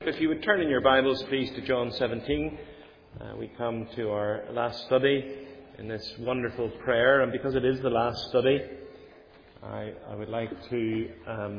if you would turn in your Bibles, please, to John 17. We come to our last study in this wonderful prayer, and because it is the last study, I would like to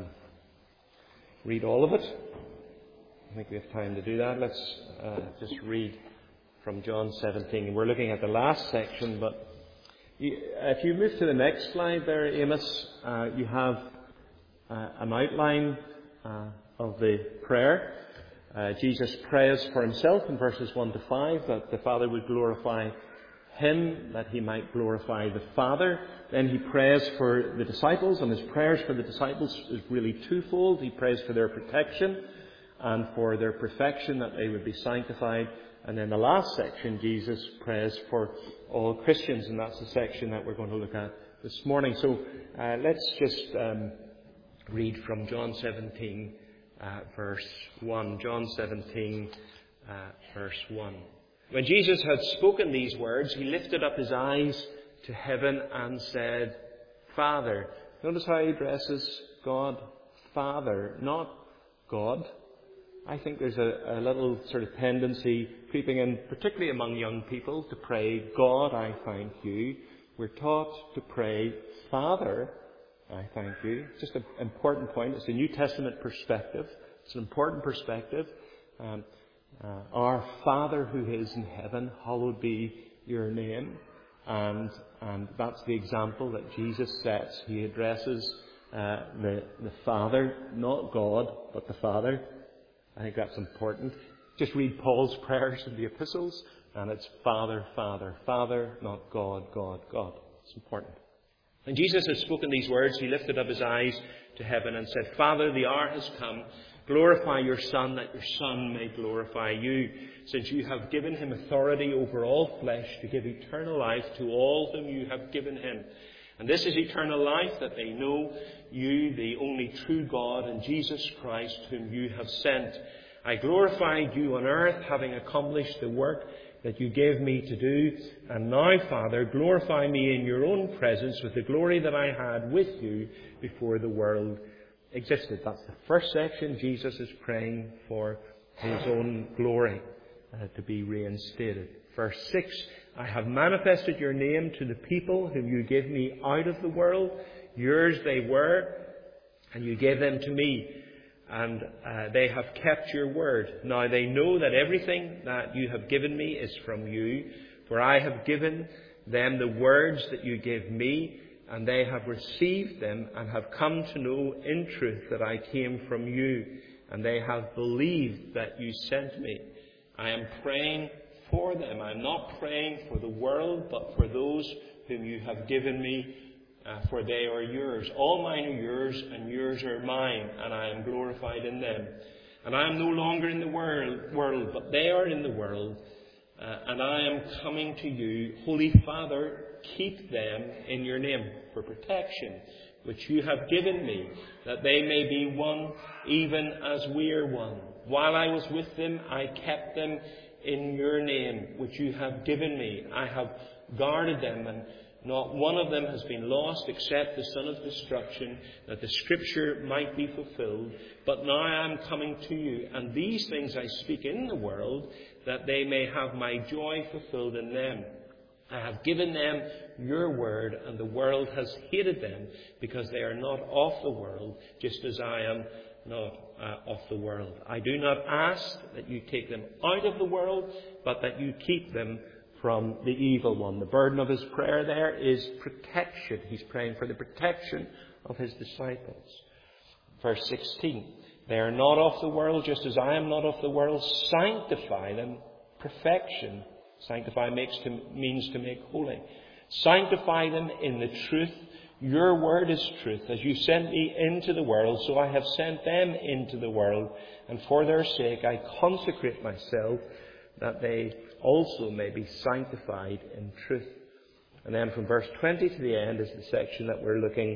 read all of it. I think we have time to do that. Let's just read from John 17. We're looking at the last section, but if you move to the next slide there, Amos, you have an outline of the prayer. Jesus prays for himself in verses 1 to 5 that the Father would glorify him, that he might glorify the Father. Then he prays for the disciples, and his prayers for the disciples is really twofold. He prays for their protection and for their perfection, that they would be sanctified. And then the last section, Jesus prays for all Christians, and that's the section that we're going to look at this morning. So let's just read from John 17, verse 1. John 17, verse 1. When Jesus had spoken these words, he lifted up his eyes to heaven and said, Father. Notice how he addresses God, Father, not God. I think there's a little sort of tendency creeping in, particularly among young people, to pray, God, I thank you. We're taught to pray, Father, I thank you. Just an important point. It's a New Testament perspective. It's an important perspective. Our Father who is in heaven, hallowed be your name. And that's the example that Jesus sets. He addresses the Father, not God, but the Father. I think that's important. Just read Paul's prayers in the epistles, and it's Father, Father, Father, not God, God, God. It's important. When Jesus had spoken these words, he lifted up his eyes to heaven and said, Father, the hour has come. Glorify your Son, that your Son may glorify you, since you have given him authority over all flesh to give eternal life to all whom you have given him. And this is eternal life, that they know you, the only true God, and Jesus Christ, whom you have sent. I glorified you on earth, having accomplished the work that you gave me to do. And now, Father, glorify me in your own presence with the glory that I had with you before the world existed. That's the first section. Jesus is praying for his own glory to be reinstated. Verse 6, I have manifested your name to the people whom you gave me out of the world. Yours they were, and you gave them to me. And they have kept your word. Now they know that everything that you have given me is from you. For I have given them the words that you gave me, and they have received them and have come to know in truth that I came from you. And they have believed that you sent me. I am praying for them. I am not praying for the world, but for those whom you have given me. For they are yours. All mine are yours, and yours are mine, and I am glorified in them. And I am no longer in the world, but they are in the world, and I am coming to you. Holy Father, keep them in your name for protection, which you have given me, that they may be one, even as we are one. While I was with them, I kept them in your name, which you have given me. I have guarded them, and not one of them has been lost except the son of destruction, that the scripture might be fulfilled. But now I am coming to you, and these things I speak in the world, that they may have my joy fulfilled in them. I have given them your word, and the world has hated them, because they are not of the world, just as I am not of the world. I do not ask that you take them out of the world, but that you keep them from the evil one. The burden of his prayer there is protection. He's praying for the protection of his disciples. Verse 16, they are not of the world, just as I am not of the world. Sanctify them. Perfection. Sanctify means to make holy. Sanctify them in the truth. Your word is truth. As you sent me into the world, so I have sent them into the world. And for their sake I consecrate myself, that they also may be sanctified in truth. And then from verse 20 to the end is the section that we're looking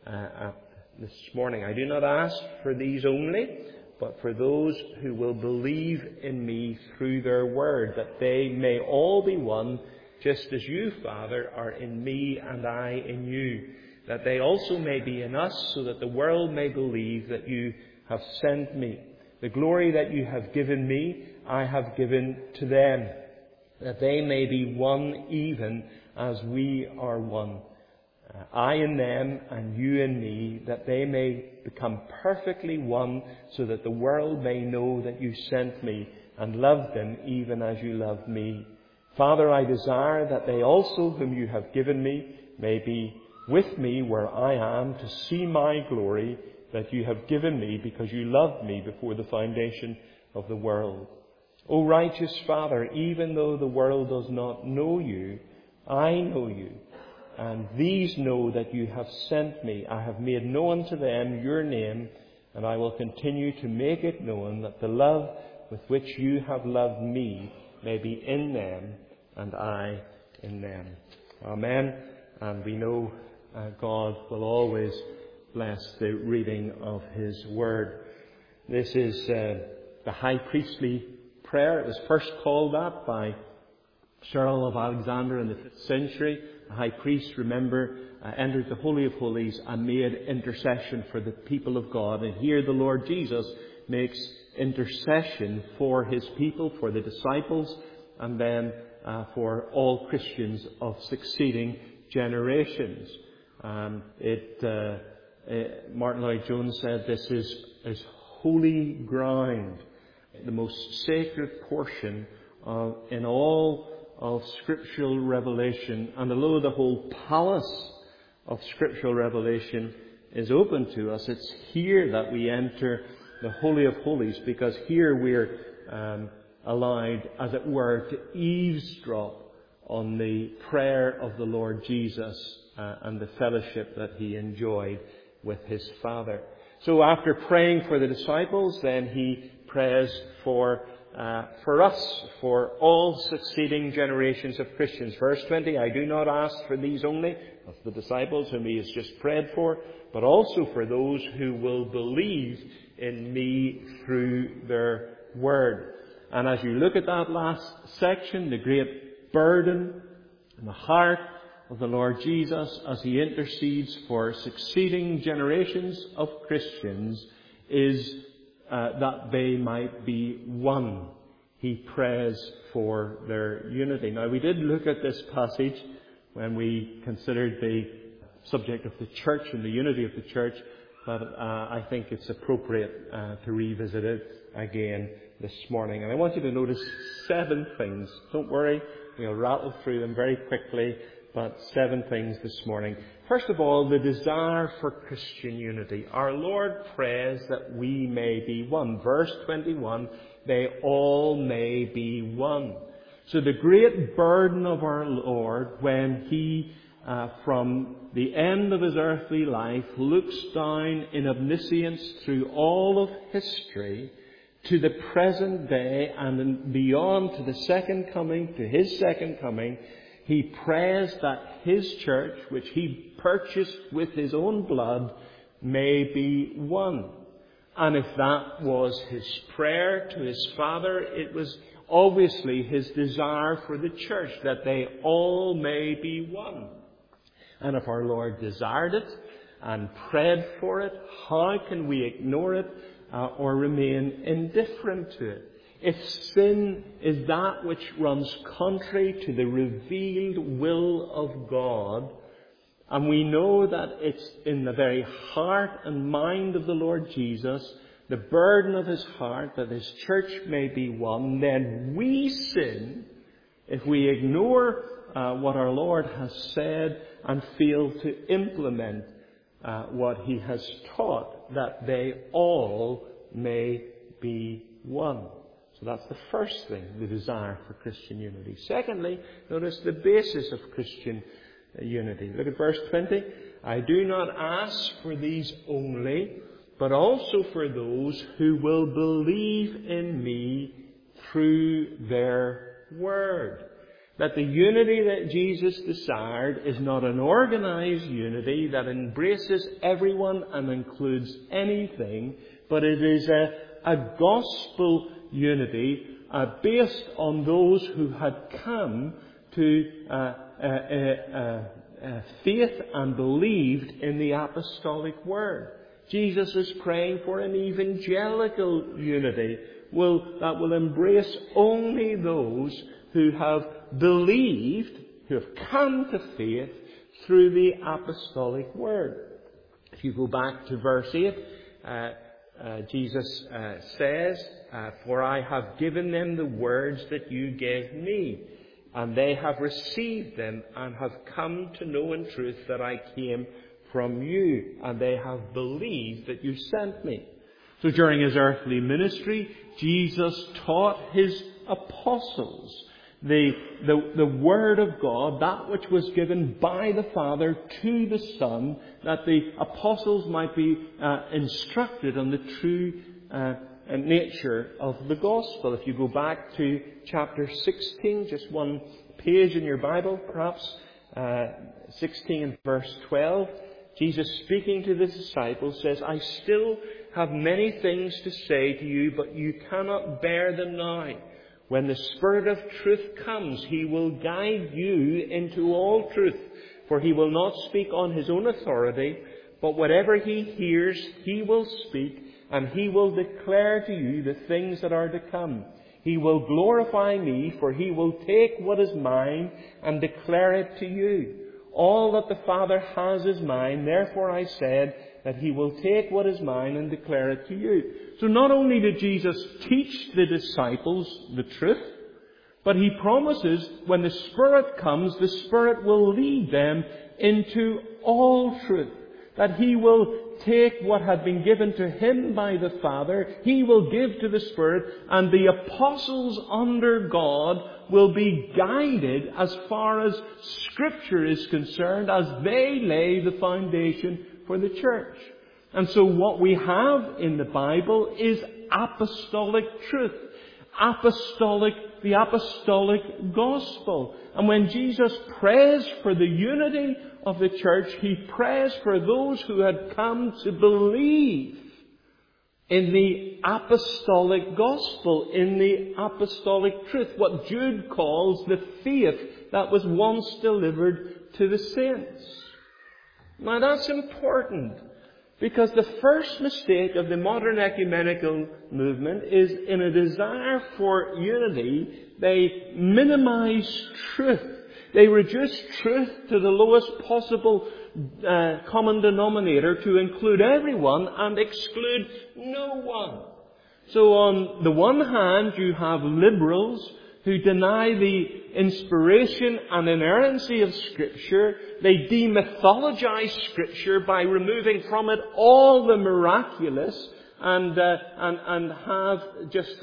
at this morning. I do not ask for these only, but for those who will believe in me through their word, that they may all be one, just as you, Father, are in me and I in you, that they also may be in us, so that the world may believe that you have sent me. The glory that you have given me, I have given to them, that they may be one even as we are one. I in them and you in me, that they may become perfectly one, so that the world may know that you sent me and loved them even as you loved me. Father, I desire that they also whom you have given me may be with me where I am, to see my glory that you have given me, because you loved me before the foundation of the world. O righteous Father, even though the world does not know you, I know you, and these know that you have sent me. I have made known to them your name, and I will continue to make it known, that the love with which you have loved me may be in them, and I in them. Amen. And we know God will always bless the reading of His Word. This is the high priestly prayer. It was first called that by Cyril of Alexandria in the 5th century. The high priest, remember, entered the Holy of Holies and made intercession for the people of God. And here the Lord Jesus makes intercession for His people, for the disciples, and then for all Christians of succeeding generations. Martin Lloyd-Jones said this is holy ground, the most sacred portion in all of scriptural revelation. And although the whole palace of scriptural revelation is open to us, it's here that we enter the Holy of Holies, because here we're allowed, as it were, to eavesdrop on the prayer of the Lord Jesus and the fellowship that He enjoyed with His Father. So after praying for the disciples, then He prays for us, for all succeeding generations of Christians. Verse 20, I do not ask for these only, of the disciples whom He has just prayed for, but also for those who will believe in me through their word. And as you look at that last section, the great burden in the heart of the Lord Jesus as He intercedes for succeeding generations of Christians is that they might be one. He prays for their unity. Now, we did look at this passage when we considered the subject of the church and the unity of the church, but I think it's appropriate to revisit it again this morning. And I want you to notice 7 things. Don't worry, we'll rattle through them very quickly, but 7 things this morning. First of all, the desire for Christian unity. Our Lord prays that we may be one. Verse 21, they all may be one. So the great burden of our Lord when He, from the end of His earthly life, looks down in omniscience through all of history to the present day and beyond to the second coming, to His second coming, He prays that His church, which He purchased with His own blood, may be one. And if that was His prayer to His Father, it was obviously His desire for the church, that they all may be one. And if our Lord desired it and prayed for it, how can we ignore it or remain indifferent to it? If sin is that which runs contrary to the revealed will of God, and we know that it's in the very heart and mind of the Lord Jesus, the burden of His heart, that His church may be one, then we sin if we ignore what our Lord has said and fail to implement what He has taught, that they all may be one. So that's the first thing, the desire for Christian unity. Secondly, notice the basis of Christian unity. Look at verse 20. I do not ask for these only, but also for those who will believe in me through their word. That the unity that Jesus desired is not an organized unity that embraces everyone and includes anything, but it is a gospel unity based on those who had come to faith and believed in the apostolic word. Jesus is praying for an evangelical unity that will embrace only those who have believed, who have come to faith through the apostolic word. If you go back to verse 8, Jesus says, "For I have given them the words that you gave me, and they have received them and have come to know in truth that I came from you, and they have believed that you sent me." So during his earthly ministry, Jesus taught his apostles the Word of God, that which was given by the Father to the Son, that the apostles might be instructed on the true nature of the gospel. If you go back to chapter 16, just one page in your Bible, perhaps, 16 and verse 12, Jesus speaking to the disciples says, "I still have many things to say to you, but you cannot bear them now. When the Spirit of truth comes, He will guide you into all truth. For He will not speak on His own authority, but whatever He hears, He will speak, and He will declare to you the things that are to come. He will glorify me, for He will take what is mine and declare it to you. All that the Father has is mine, therefore I said that He will take what is mine and declare it to you." So not only did Jesus teach the disciples the truth, but He promises when the Spirit comes, the Spirit will lead them into all truth. That He will take what had been given to Him by the Father, He will give to the Spirit, and the apostles under God will be guided as far as Scripture is concerned as they lay the foundation for the church. And so what we have in the Bible is apostolic truth. The apostolic gospel. And when Jesus prays for the unity of the church, He prays for those who had come to believe in the apostolic gospel, in the apostolic truth, what Jude calls the faith that was once delivered to the saints. Now that's important, because the first mistake of the modern ecumenical movement is, in a desire for unity, they minimize truth. They reduce truth to the lowest possible common denominator to include everyone and exclude no one. So on the one hand, you have liberals who deny the inspiration and inerrancy of Scripture. They demythologize Scripture by removing from it all the miraculous and have just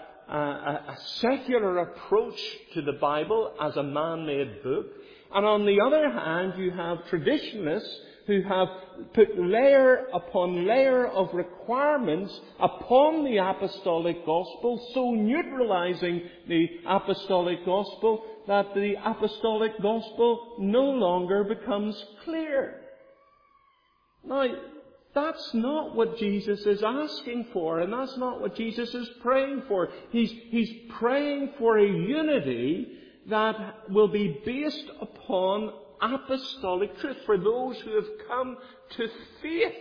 a secular approach to the Bible as a man-made book. And on the other hand, you have traditionalists who have put layer upon layer of requirements upon the apostolic gospel, so neutralizing the apostolic gospel that the apostolic gospel no longer becomes clear. Now, that's not what Jesus is asking for, and that's not what Jesus is praying for. He's praying for a unity that will be based upon apostolic truth, for those who have come to faith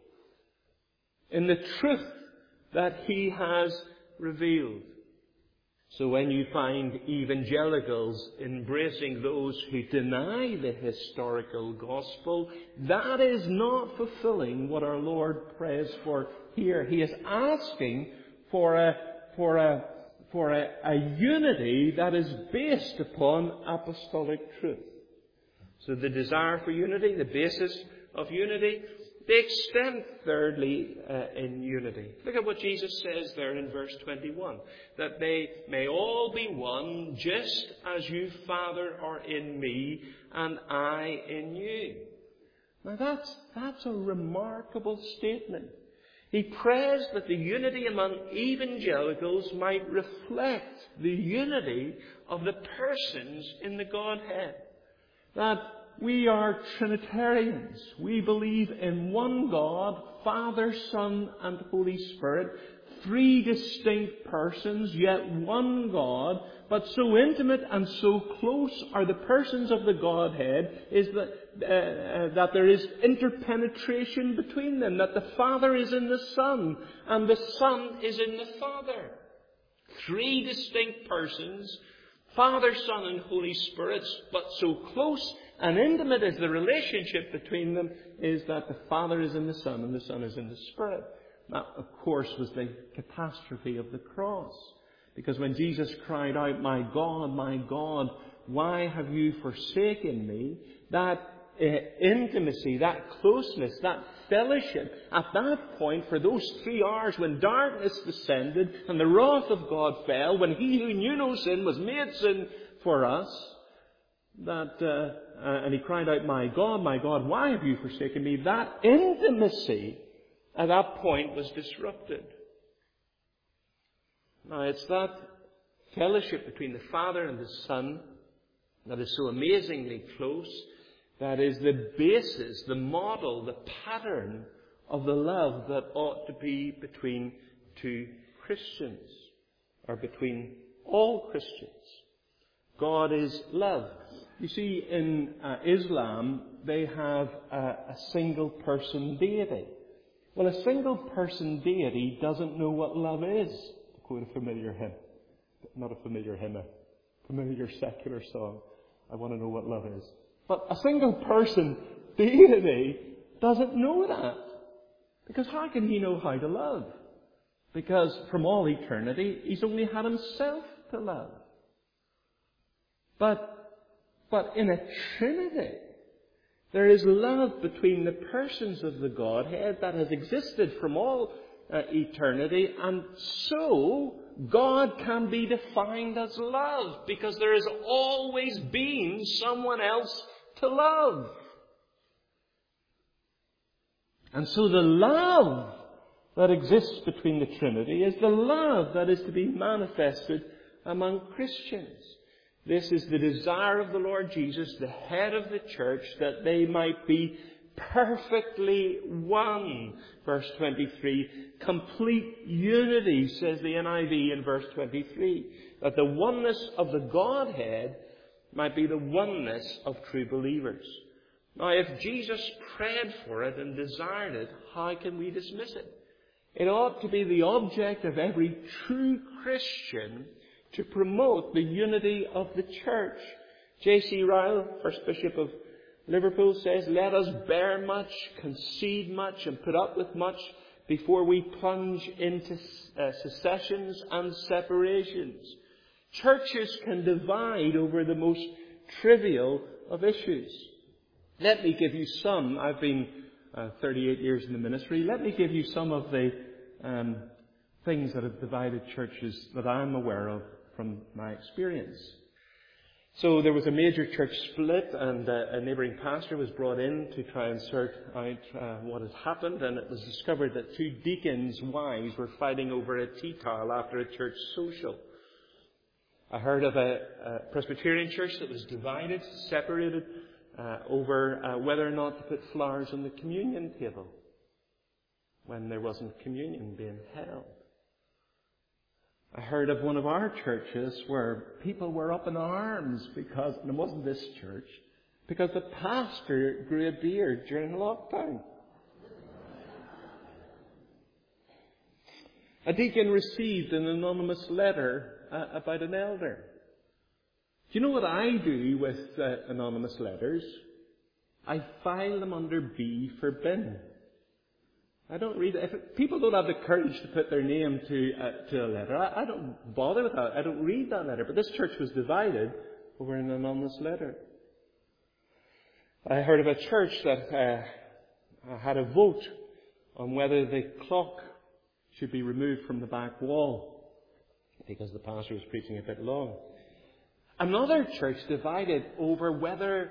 in the truth that He has revealed. So when you find evangelicals embracing those who deny the historical gospel, that is not fulfilling what our Lord prays for here. He is asking for a unity that is based upon apostolic truth. So the desire for unity, the basis of unity, they extend thirdly in unity. Look at what Jesus says there in verse 21. That they may all be one, just as you, Father, are in me and I in you. Now that's a remarkable statement. He prays that the unity among evangelicals might reflect the unity of the persons in the Godhead. That we are Trinitarians. We believe in one God, Father, Son, and Holy Spirit. Three distinct persons, yet one God, but so intimate and so close are the persons of the Godhead is that there is interpenetration between them, that the Father is in the Son, and the Son is in the Father. Three distinct persons, Father, Son, and Holy Spirit, but so close and intimate is the relationship between them is that the Father is in the Son and the Son is in the Spirit. That, of course, was the catastrophe of the cross. Because when Jesus cried out, my God, why have you forsaken me?" That intimacy, that closeness, that fellowship, at that point, for those 3 hours when darkness descended and the wrath of God fell, when He who knew no sin was made sin for us, and He cried out, my God, why have you forsaken me?" That intimacy at that point was disrupted. Now, it's that fellowship between the Father and the Son that is so amazingly close, that is the basis, the model, the pattern of the love that ought to be between two Christians, or between all Christians. God is love. You see, in Islam, they have a single-person deity. Well, a single-person deity doesn't know what love is. To quote a familiar hymn. Not a familiar hymn, a familiar secular song. I want to know what love is. But a single-person deity doesn't know that. Because how can He know how to love? Because from all eternity, He's only had Himself to love. But in a Trinity, there is love between the persons of the Godhead that has existed from all eternity, and so God can be defined as love, because there has always been someone else to love. And so the love that exists between the Trinity is the love that is to be manifested among Christians. This is the desire of the Lord Jesus, the head of the church, that they might be perfectly one. Verse 23, complete unity, says the NIV in verse 23, that the oneness of the Godhead might be the oneness of true believers. Now, if Jesus prayed for it and desired it, how can we dismiss it? It ought to be the object of every true Christian to promote the unity of the church. J.C. Ryle, First Bishop of Liverpool, says, "Let us bear much, concede much, and put up with much before we plunge into secessions and separations." Churches can divide over the most trivial of issues. Let me give you some. I've been 38 years in the ministry. Let me give you some of the things that have divided churches that I'm aware of from my experience. So there was a major church split, and a neighbouring pastor was brought in to try and sort out what had happened, and it was discovered that 2 deacons' wives were fighting over a tea towel after a church social. I heard of a Presbyterian church that was divided, separated over whether or not to put flowers on the communion table when there wasn't communion being held. I heard of one of our churches where people were up in arms because, and it wasn't this church, because the pastor grew a beard during lockdown. A deacon received an anonymous letter about an elder. Do you know what I do with anonymous letters? I file them under B for bin. I don't read it. If people don't have the courage to put their name to a letter, I don't bother with that. I don't read that letter. But this church was divided over an anonymous letter. I heard of a church that had a vote on whether the clock should be removed from the back wall because the pastor was preaching a bit long. Another church divided over whether,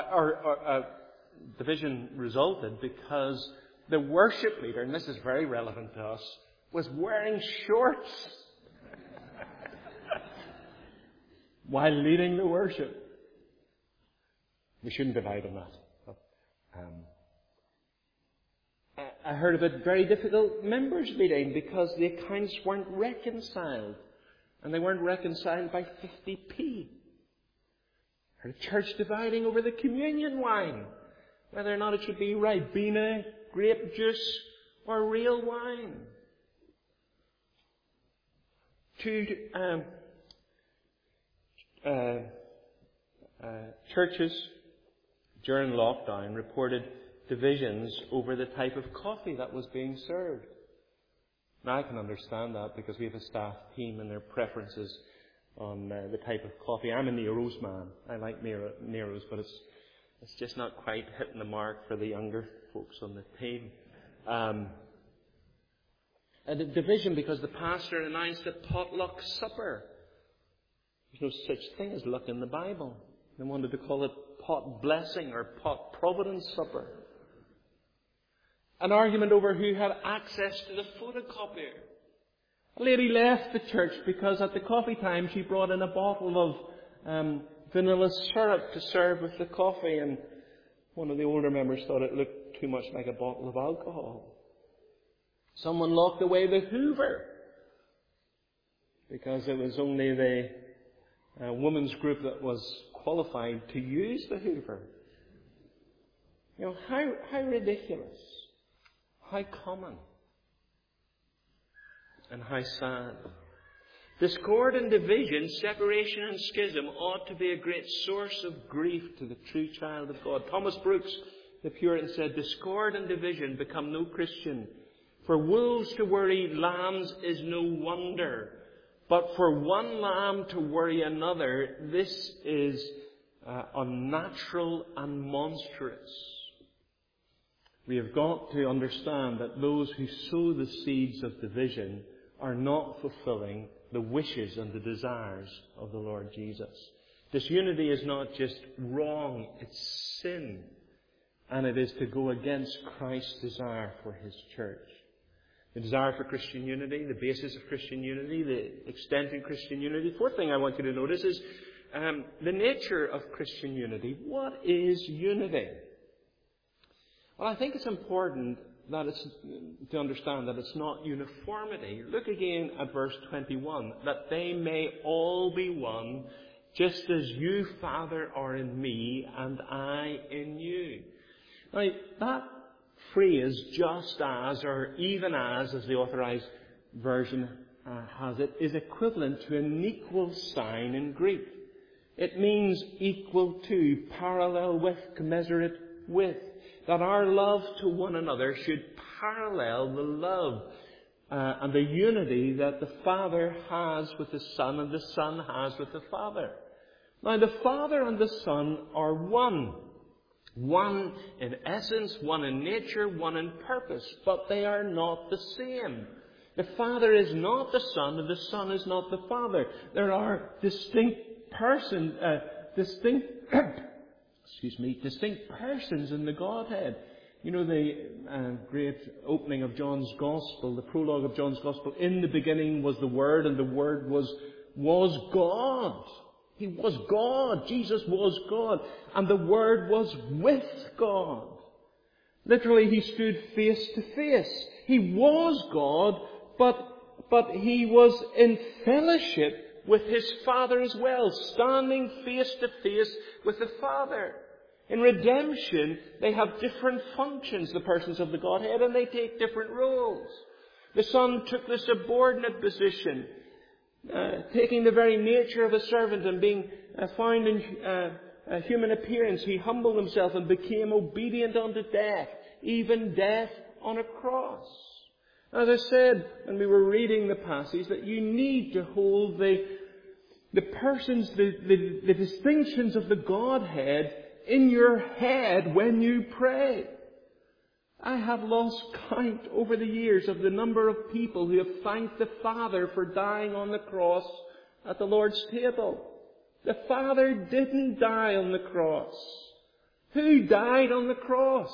division resulted because the worship leader, and this is very relevant to us, was wearing shorts while leading the worship. We shouldn't divide on that. I heard of a very difficult members' meeting because the accounts weren't reconciled. And they weren't reconciled by 50p. I heard a church dividing over the communion wine, whether or not it should be Ribena, grape juice, or real wine. Two churches during lockdown reported divisions over the type of coffee that was being served. Now I can understand that because we have a staff team and their preferences on the type of coffee. I'm a Nero's man. I like Nero's, but it's just not quite hitting the mark for the younger folks on the team. A division because the pastor announced a potluck supper. There's no such thing as luck in the Bible. They wanted to call it pot blessing or pot providence supper. An argument over who had access to the photocopier. A lady left the church because at the coffee time she brought in a bottle of vanilla syrup to serve with the coffee, and one of the older members thought it looked too much like a bottle of alcohol. Someone locked away the Hoover because it was only the women's group that was qualified to use the Hoover. You know, how ridiculous. How common and how sad. Discord and division, separation and schism ought to be a great source of grief to the true child of God. Thomas Brooks, the Puritan, said, discord and division become no Christian. For wolves to worry lambs is no wonder. But for one lamb to worry another, this is unnatural and monstrous. We have got to understand that those who sow the seeds of division are not fulfilling the wishes and the desires of the Lord Jesus. Disunity is not just wrong, it's sin. And it is to go against Christ's desire for His church. The desire for Christian unity, the basis of Christian unity, the extent in Christian unity. Fourth thing I want you to notice is the nature of Christian unity. What is unity? Well, I think it's important that to understand that it's not uniformity. Look again at verse 21. That they may all be one, just as you, Father, are in me, and I in you. Now, that phrase, just as, or even as the Authorized Version has it, is equivalent to an equal sign in Greek. It means equal to, parallel with, commensurate with. That our love to one another should parallel the love and the unity that the Father has with the Son and the Son has with the Father. Now, the Father and the Son are one. One in essence, one in nature, one in purpose. But they are not the same. The Father is not the Son and the Son is not the Father. There are distinct persons in the Godhead. You know the great opening of John's Gospel, the prologue of John's Gospel. In the beginning was the Word, and the Word was God. He was God. Jesus was God. And the Word was with God. Literally, He stood face to face. He was God, but He was in fellowship with His Father as well, standing face to face with the Father. In redemption, they have different functions, the persons of the Godhead, and they take different roles. The Son took the subordinate position, taking the very nature of a servant and being found in a human appearance. He humbled Himself and became obedient unto death, even death on a cross. As I said when we were reading the passage, that you need to hold the persons, the distinctions of the Godhead in your head when you pray. I have lost count over the years of the number of people who have thanked the Father for dying on the cross at the Lord's table. The Father didn't die on the cross. Who died on the cross?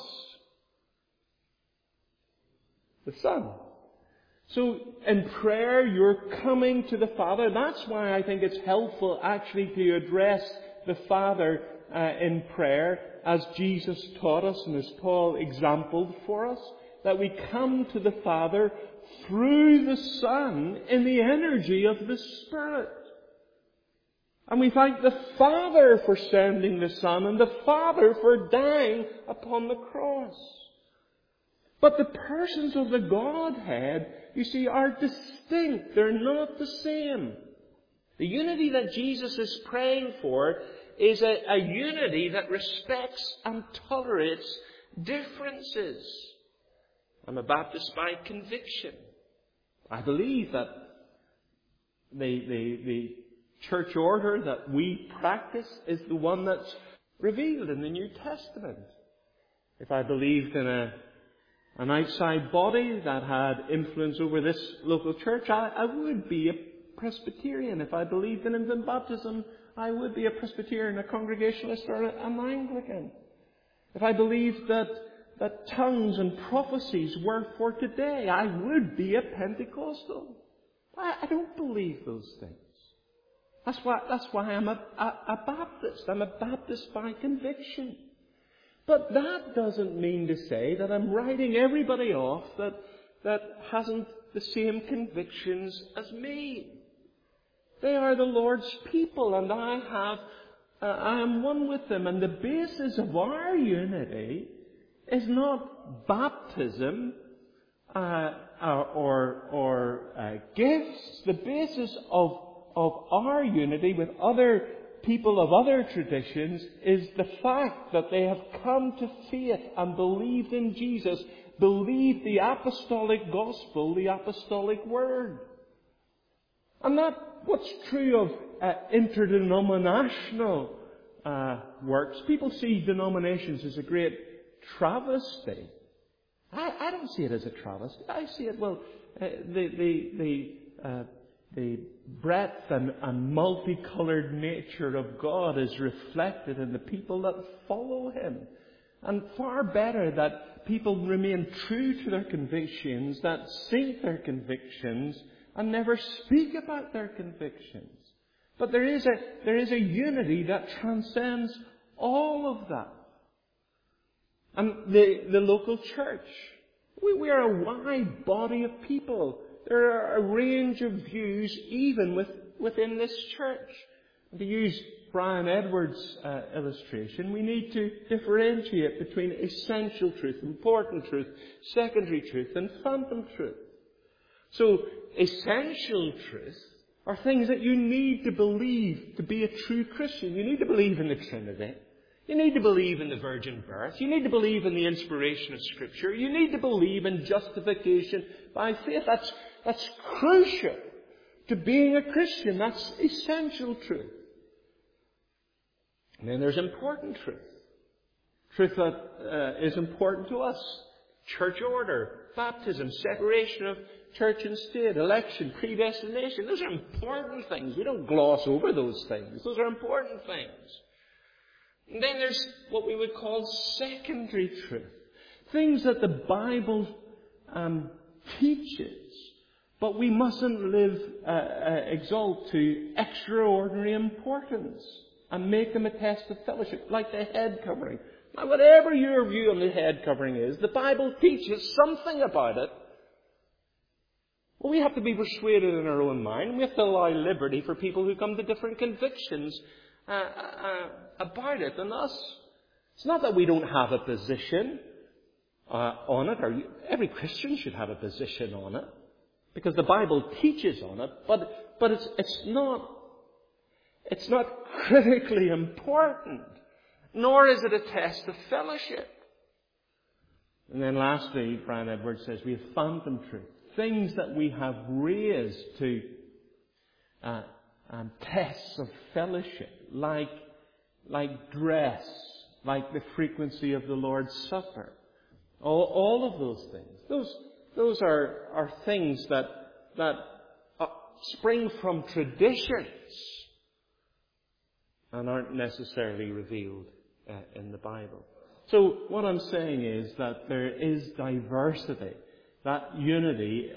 The Son. So in prayer, you're coming to the Father. That's why I think it's helpful actually to address the Father in prayer as Jesus taught us and as Paul exampled for us, that we come to the Father through the Son in the energy of the Spirit. And we thank the Father for sending the Son and the Father for dying upon the cross. But the persons of the Godhead, you see, are distinct. They're not the same. The unity that Jesus is praying for is a unity that respects and tolerates differences. I'm a Baptist by conviction. I believe that the church order that we practice is the one that's revealed in the New Testament. If I believed in an outside body that had influence over this local church, I would be a Presbyterian. If I believed in infant baptism, I would be a Presbyterian, a Congregationalist, or an Anglican. If I believed that tongues and prophecies were for today, I would be a Pentecostal. I don't believe those things. That's why I'm a Baptist. I'm a Baptist by conviction. But that doesn't mean to say that I'm writing everybody off that hasn't the same convictions as me. They are the Lord's people, and I am one with them. And the basis of our unity is not baptism or gifts. The basis of our unity with other people of other traditions is the fact that they have come to faith and believed in Jesus, believed the apostolic gospel, the apostolic word. And that's what's true of interdenominational works. People see denominations as a great travesty. I don't see it as a travesty. I see it, the breadth and multicoloured nature of God is reflected in the people that follow Him. And far better that people remain true to their convictions, that sink their convictions, and never speak about their convictions. But there is a unity that transcends all of that. And the local church, we are a wide body of people. There are a range of views even within this church. And to use Brian Edwards' illustration, we need to differentiate between essential truth, important truth, secondary truth, and phantom truth. So, essential truth are things that you need to believe to be a true Christian. You need to believe in the Trinity. You need to believe in the virgin birth. You need to believe in the inspiration of Scripture. You need to believe in justification by faith. That's crucial to being a Christian. That's essential truth. And then there's important truth. Truth that is important to us. Church order, baptism, separation of church and state, election, predestination. Those are important things. We don't gloss over those things. Those are important things. And then there's what we would call secondary truth. Things that the Bible teaches, but we mustn't exalt to extraordinary importance and make them a test of fellowship, like the head covering. Now, whatever your view on the head covering is, the Bible teaches something about it. Well, we have to be persuaded in our own mind. We have to allow liberty for people who come to different convictions about it than us. It's not that we don't have a position on it, or every Christian should have a position on it, because the Bible teaches on it. But it's not critically important, nor is it a test of fellowship. And then lastly, Brian Edwards says we have phantom truth, things that we have raised to tests of fellowship, like dress, like the frequency of the Lord's Supper. All of those things. Those are things that spring from traditions and aren't necessarily revealed in the Bible. So what I'm saying is that there is diversity. That unity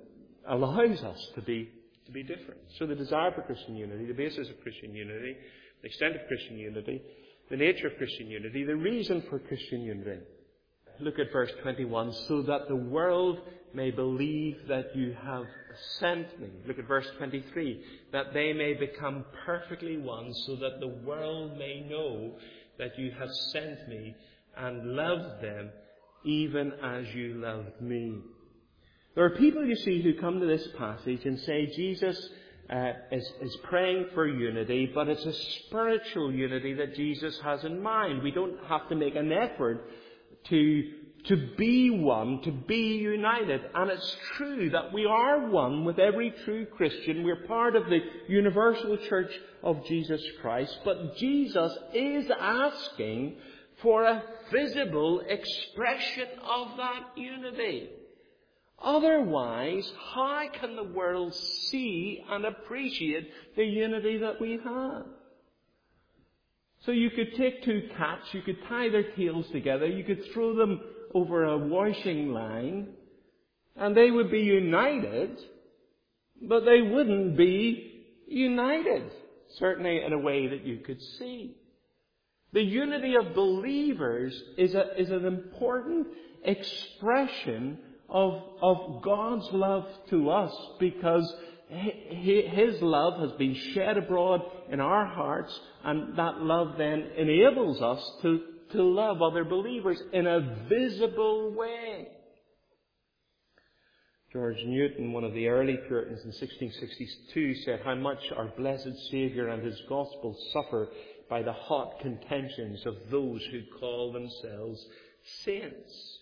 allows us to be different. So the desire for Christian unity, the basis of Christian unity, the extent of Christian unity, the nature of Christian unity, the reason for Christian unity. Look at verse 21. So that the world may believe that you have sent me. Look at verse 23. That they may become perfectly one, so that the world may know that you have sent me and loved them even as you loved me. There are people, you see, who come to this passage and say Jesus is praying for unity, but it's a spiritual unity that Jesus has in mind. We don't have to make an effort to be one, to be united. And it's true that we are one with every true Christian. We're part of the universal church of Jesus Christ. But Jesus is asking for a visible expression of that unity. Otherwise, how can the world see and appreciate the unity that we have? So you could take two cats, you could tie their tails together, you could throw them over a washing line, and they would be united, but they wouldn't be united, certainly in a way that you could see. The unity of believers is an important expression of God's love to us, because His love has been shed abroad in our hearts, and that love then enables us to love other believers in a visible way. George Newton, one of the early Puritans in 1662, said how much our blessed Saviour and His gospel suffer by the hot contentions of those who call themselves saints.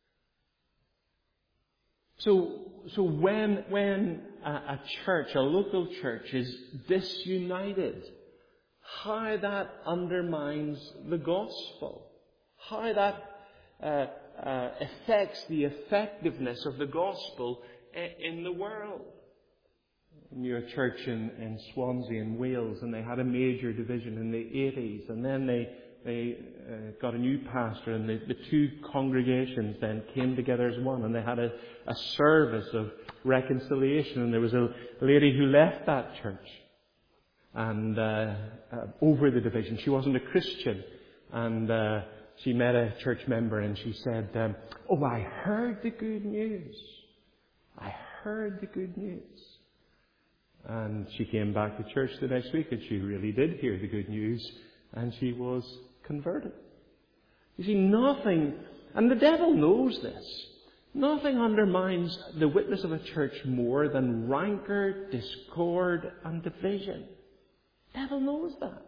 So when a church, a local church, is disunited, how that undermines the gospel, how that affects the effectiveness of the gospel in the world. I knew a church in Swansea in Wales, and they had a major division in the 80s, and then they got a new pastor, and the two congregations then came together as one, and they had a service of reconciliation. And there was a lady who left that church and over the division. She wasn't a Christian, and she met a church member, and she said, "Oh, I heard the good news. I heard the good news." And she came back to church the next week, and she really did hear the good news, and she was converted. You see, nothing, and the devil knows this, nothing undermines the witness of a church more than rancor, discord, and division. The devil knows that.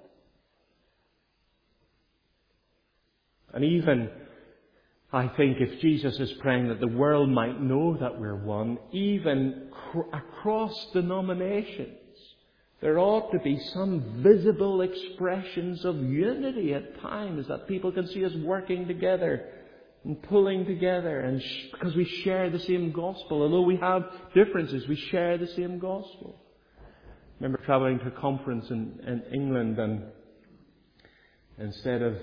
And even, I think, if Jesus is praying that the world might know that we're one, even across denominations, there ought to be some visible expressions of unity at times, that people can see us working together and pulling together, and because we share the same gospel. Although we have differences, we share the same gospel. I remember travelling to a conference in England, and instead of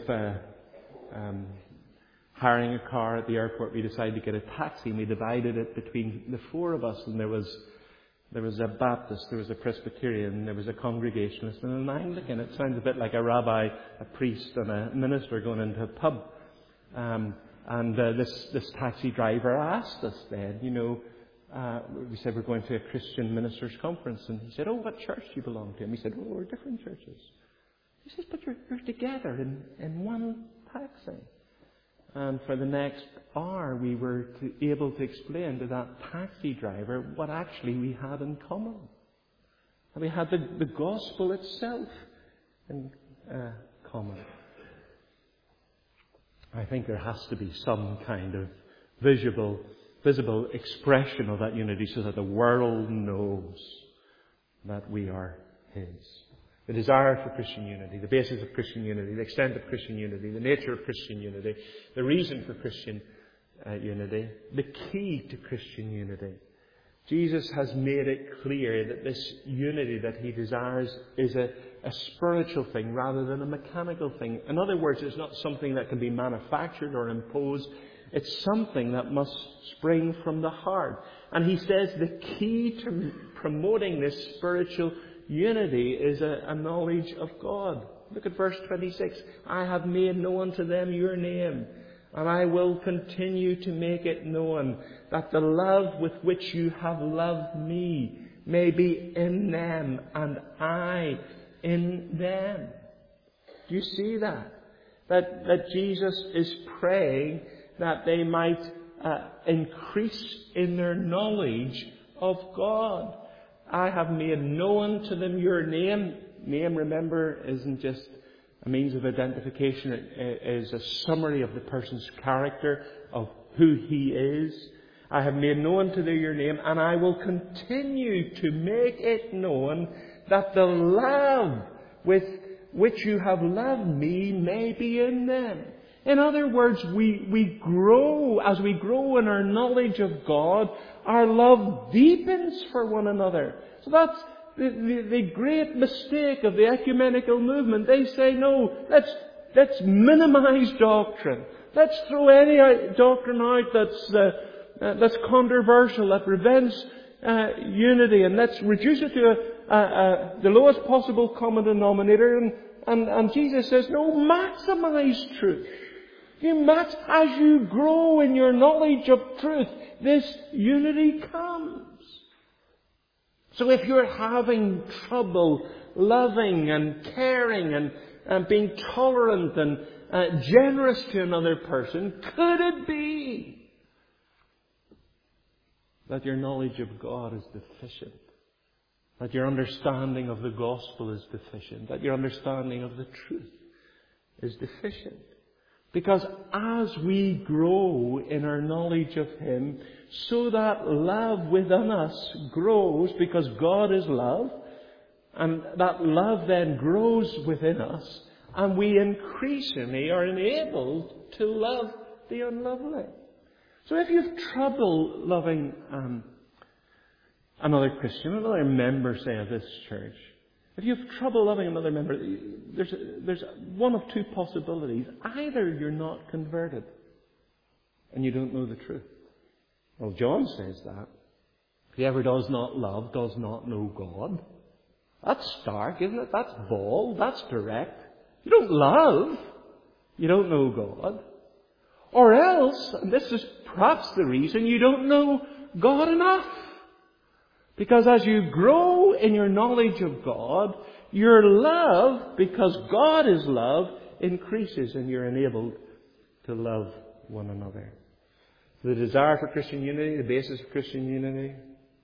hiring a car at the airport, we decided to get a taxi, and we divided it between the four of us. And there was a Baptist, there was a Presbyterian, there was a Congregationalist, and an Anglican. It sounds a bit like a rabbi, a priest, and a minister going into a pub. And this taxi driver asked us then, we said we're going to a Christian ministers' conference, and he said, "Oh, what church do you belong to?" And we said, "Oh, we're different churches." He says, "But you're together in one taxi." And for the next hour, we were able to explain to that taxi driver what actually we had in common. And we had the gospel itself in common. I think there has to be some kind of visible expression of that unity, so that the world knows that we are His. The desire for Christian unity, the basis of Christian unity, the extent of Christian unity, the nature of Christian unity, the reason for Christian unity, the key to Christian unity. Jesus has made it clear that this unity that He desires is a spiritual thing rather than a mechanical thing. In other words, it's not something that can be manufactured or imposed. It's something that must spring from the heart. And He says the key to promoting this spiritual unity is a knowledge of God. Look at verse 26. I have made known to them your name, and I will continue to make it known, that the love with which you have loved me may be in them, and I in them. Do you see that? That Jesus is praying that they might increase in their knowledge of God. I have made known to them your name. Name, remember, isn't just a means of identification. It is a summary of the person's character, of who he is. I have made known to them your name, and I will continue to make it known, that the love with which you have loved me may be in them. In other words, we grow, as we grow in our knowledge of God, our love deepens for one another. So that's the great mistake of the ecumenical movement. They say, no, let's minimize doctrine. Let's throw any doctrine out that's controversial, that prevents unity, and let's reduce it to the lowest possible common denominator. And Jesus says, no, maximize truth. As you grow in your knowledge of truth, this unity comes. So if you're having trouble loving and caring and being tolerant and generous to another person, could it be that your knowledge of God is deficient? That your understanding of the gospel is deficient? That your understanding of the truth is deficient? Because as we grow in our knowledge of Him, so that love within us grows, because God is love, and that love then grows within us, and we increasingly are enabled to love the unlovely. So if you've trouble loving another Christian, another member, say, of this church, if you have trouble loving another member, there's one of two possibilities. Either you're not converted and you don't know the truth. Well, John says that. Whoever does not love does not know God. That's stark, isn't it? That's bold. That's direct. You don't love, you don't know God. Or else, and this is perhaps the reason, you don't know God enough. Because as you grow in your knowledge of God, your love, because God is love, increases, and you're enabled to love one another. The desire for Christian unity, the basis of Christian unity,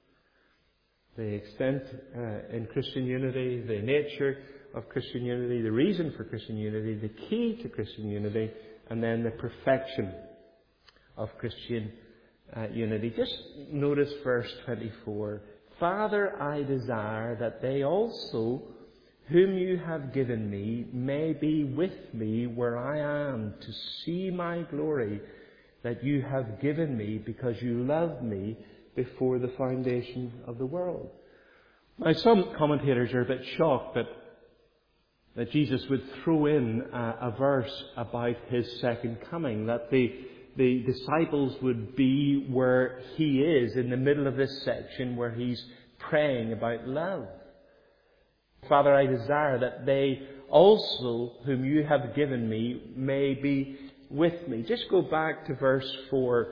the extent in Christian unity, the nature of Christian unity, the reason for Christian unity, the key to Christian unity, and then the perfection of Christian unity. Just notice verse 24. Father, I desire that they also, whom you have given me, may be with me where I am, to see my glory that you have given me, because you loved me before the foundation of the world. Now, some commentators are a bit shocked that Jesus would throw in a verse about His second coming, that the disciples would be where He is in the middle of this section where He's praying about love. Father, I desire that they also, whom you have given me, may be with me. Just go back to verse 4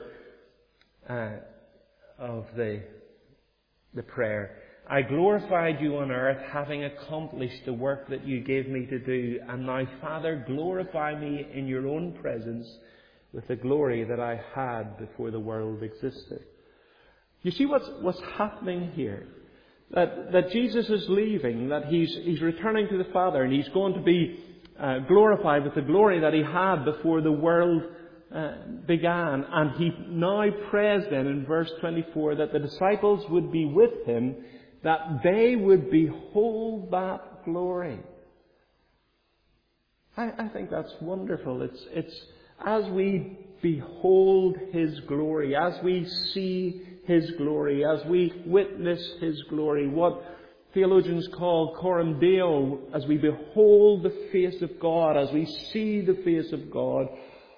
of the prayer. I glorified you on earth, having accomplished the work that you gave me to do. And now, Father, glorify me in your own presence with the glory that I had before the world existed. You see what's happening here? That Jesus is leaving, that he's returning to the Father, and He's going to be glorified with the glory that He had before the world began. And He now prays then in verse 24 that the disciples would be with Him, that they would behold that glory. I think that's wonderful. It's as we behold His glory, as we see His glory, as we witness His glory, what theologians call coram Deo, as we behold the face of God, as we see the face of God,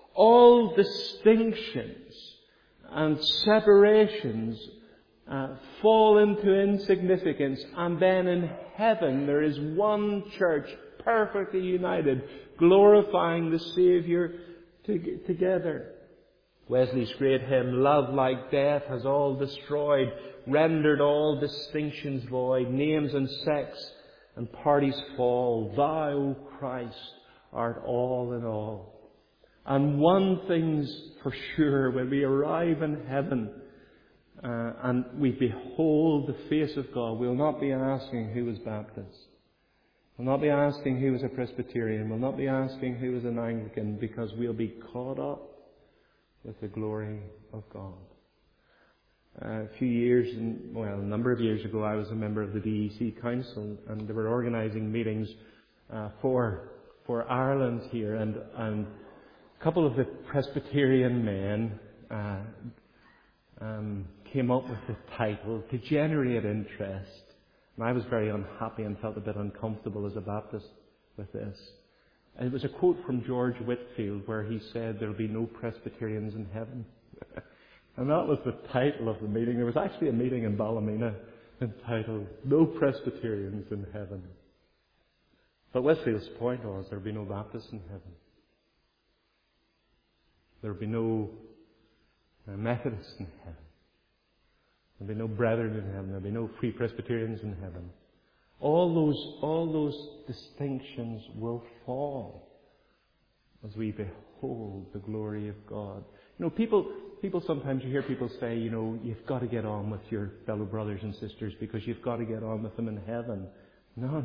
all distinctions and separations fall into insignificance, and then in heaven there is one church, perfectly united, glorifying the Saviour together. Wesley's great hymn, "Love like death has all destroyed, rendered all distinctions void, names and sex and parties fall. Thou, O Christ, art all in all." And one thing's for sure, when we arrive in heaven and we behold the face of God, we'll not be asking who was Baptist. We'll not be asking who was a Presbyterian. We'll not be asking who was an Anglican, because we'll be caught up with the glory of God. A number of years ago, I was a member of the DEC Council, and they were organising meetings for Ireland here, and a couple of the Presbyterian men came up with the title, "Degenerate Interest." And I was very unhappy and felt a bit uncomfortable as a Baptist with this. And it was a quote from George Whitefield where he said, "There'll be no Presbyterians in heaven." And that was the title of the meeting. There was actually a meeting in Ballymena entitled, "No Presbyterians in Heaven." But Whitefield's point was, there'll be no Baptists in heaven. There'll be no Methodists in heaven. There'll be no Brethren in heaven. There'll be no Free Presbyterians in heaven. All those distinctions will fall as we behold the glory of God. People sometimes, you hear people say, you've got to get on with your fellow brothers and sisters because you've got to get on with them in heaven. No.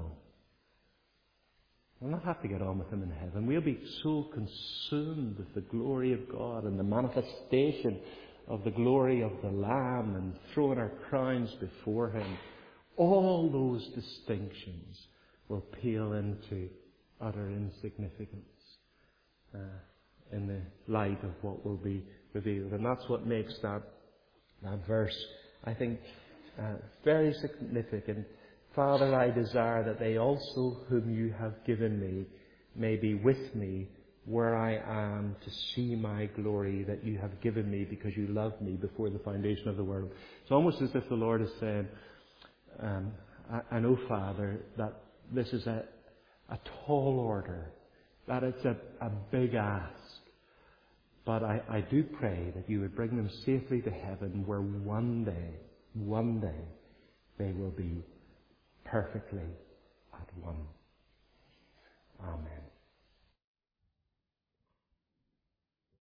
We'll not have to get on with them in heaven. We'll be so consumed with the glory of God and the manifestation of the glory of the Lamb and throwing our crowns before Him. All those distinctions will pale into utter insignificance in the light of what will be revealed. And that's what makes that verse, I think, very significant. "Father, I desire that they also whom you have given me may be with me where I am, to see my glory that you have given me because you loved me before the foundation of the world." It's almost as if the Lord is saying, I know, Father, that this is a tall order, that it's a big ask. But I do pray that you would bring them safely to heaven, where one day, they will be perfectly at one. Amen.